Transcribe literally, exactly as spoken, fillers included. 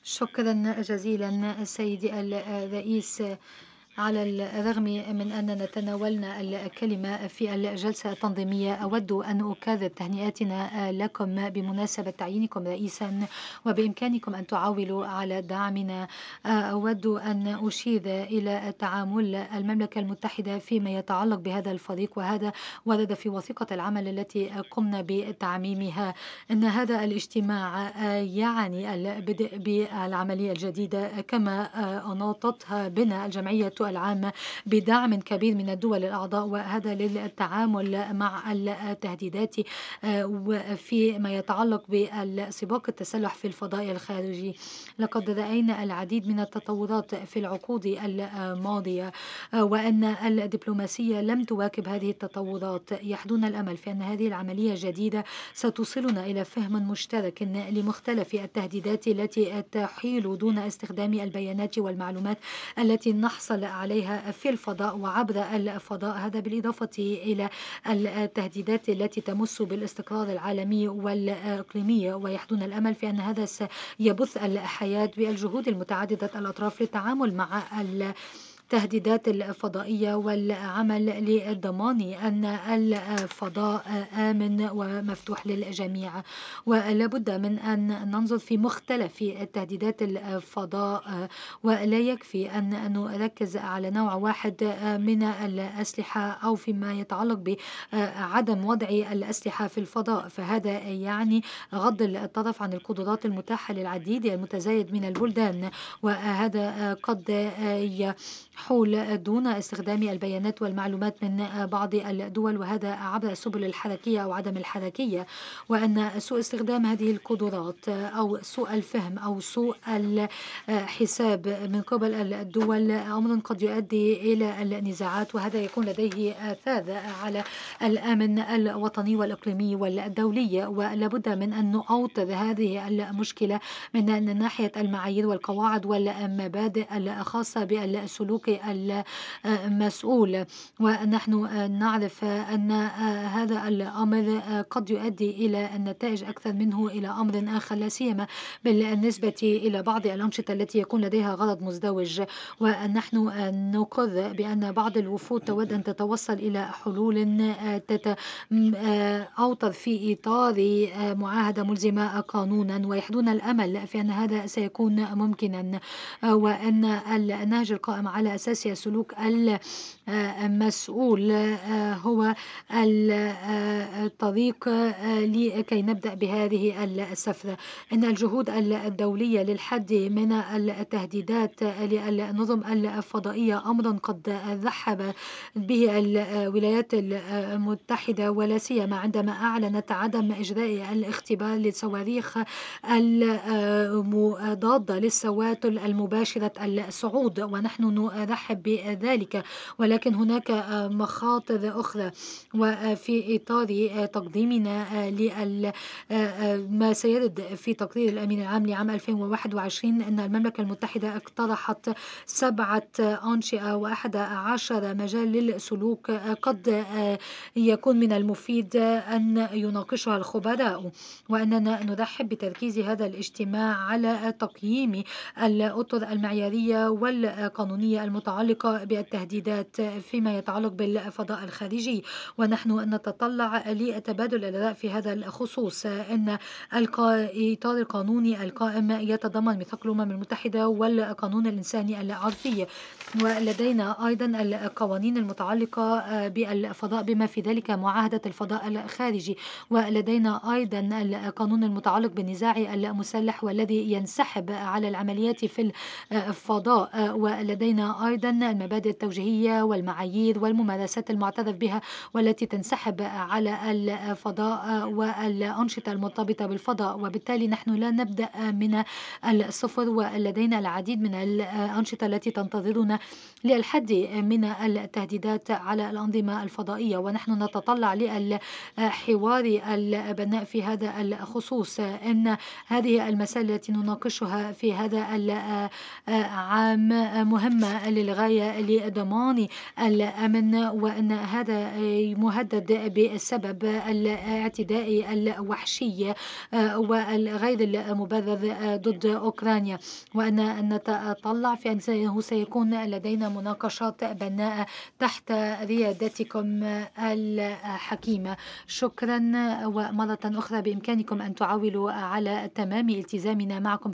شكرا جزيلا سيدي الرئيس. على الرغم من أننا تناولنا الكلمة في الجلسة التنظيمية، أود أن أكرر تهنئتنا لكم بمناسبة تعيينكم رئيسا، وبإمكانكم أن تعاولوا على دعمنا. أود أن أشير إلى تعامل المملكة المتحدة فيما يتعلق بهذا الفريق، وهذا ورد في وثيقة العمل التي قمنا بتعميمها. أن هذا الاجتماع يعني البدء بالعملية الجديدة كما أناطتها بنا الجمعية العامة بدعم كبير من الدول الأعضاء، وهذا للتعامل مع التهديدات وفيما يتعلق بسباق التسلح في الفضاء الخارجي. لقد رأينا العديد من التطورات في العقود الماضية، وأن الدبلوماسية لم تواكب هذه التطورات. يحدون الأمل في أن هذه العملية الجديدة ستوصلنا إلى فهم مشترك لمختلف التهديدات التي تحيل دون استخدام البيانات والمعلومات التي نحصل عليها في الفضاء وعبر الفضاء. هذا بالإضافة إلى التهديدات التي تمس بالاستقرار العالمي والإقليمي، ويحدون الأمل في أن هذا سيبث الحياة بالجهود المتعددة الأطراف للتعامل مع التهديدات الفضائية والعمل لضمان أن الفضاء آمن ومفتوح للجميع. ولا بد من أن ننظر في مختلف تهديدات الفضاء، ولا يكفي أن نركز على نوع واحد من الأسلحة أو فيما يتعلق بعدم وضع الأسلحة في الفضاء، فهذا يعني غض الطرف عن القدرات المتاحة للعديد المتزايد من البلدان، وهذا قد يحول دون استخدام البيانات والمعلومات من بعض الدول، وهذا عبر السبل الحركية أو عدم الحركية. وأن سوء استخدام هذه القدرات أو سوء الفهم أو سوء الحساب من قبل الدول أمر قد يؤدي إلى النزاعات، وهذا يكون لديه آثار على الأمن الوطني والإقليمي والدولي. ولابد من أن نؤوطر هذه المشكلة من ناحية المعايير والقواعد والمبادئ الخاصة بالسلوك المسؤول. ونحن نعرف أن هذا الأمر قد يؤدي إلى النتائج أكثر منه إلى أمر آخر، لا سيما بالنسبة إلى بعض الأنشطة التي يكون لديها غرض مزدوج. ونحن نقر بأن بعض الوفود تود أن تتوصل إلى حلول أوطر في إطار معاهدة ملزمة قانونا، ويحدون الأمل في أن هذا سيكون ممكنا، وأن النهج القائم على أساس سلوك المسؤول هو الطريق لكي نبدأ بهذه السفرة. إن الجهود الدولية للحد من التهديدات للنظم الفضائية أمر قد رحب به الولايات المتحدة، ولا سيما عندما أعلنت عدم إجراء الاختبار للصواريخ المضادة للسواتل المباشرة الصعود، ونحن نرحب بذلك. ولكن هناك مخاطر أخرى، وفي إطار تقديمنا لما سيرد في تقرير الأمين العام لعام ألفين وواحد وعشرين، أن المملكة المتحدة اقترحت سبعة أنشطة وأحد عشر مجال للسلوك قد يكون من المفيد أن يناقشها الخبراء. وأننا نرحب بتركيز هذا الاجتماع على تقييم الأطر المعيارية والقانونية المتعلقة بالتهديدات فيما يتعلق بالفضاء الخارجي. ونحن نتطلع لتبادل الآراء في هذا الخصوص. أن الإطار القانوني القائم يتضمن ميثاق الأمم المتحدة والقانون الإنساني العرفي، ولدينا أيضا القوانين المتعلقة بالفضاء بما في ذلك معاهدة الفضاء الخارجي، ولدينا أيضا القانون المتعلق بالنزاع المسلح والذي ينسحب على العمليات في الفضاء، ولدينا أيضا المبادئ التوجيهية والمعايير والممارسات المعترف بها والتي تنسحب على الفضاء والأنشطة المرتبطة بالفضاء. وبالتالي نحن لا نبدأ من الصفر، ولدينا العديد من الأنشطة التي تنتظرنا للحد من التهديدات على الأنظمة الفضائية. ونحن نتطلع للحوار البناء في هذا الخصوص. إن هذه المسائل التي نناقشها في هذا العام مهمة للغاية لضمان الأمن، وأن هذا مهدد بسبب الاعتداء الوحشي والغير المبرر ضد أوكرانيا، وأن نتطلع في أنه سيكون لدينا مناقشات بناءة تحت ريادتكم الحكيمة. شكرا، ومرة أخرى بإمكانكم أن تعولوا على تمام التزامنا معكم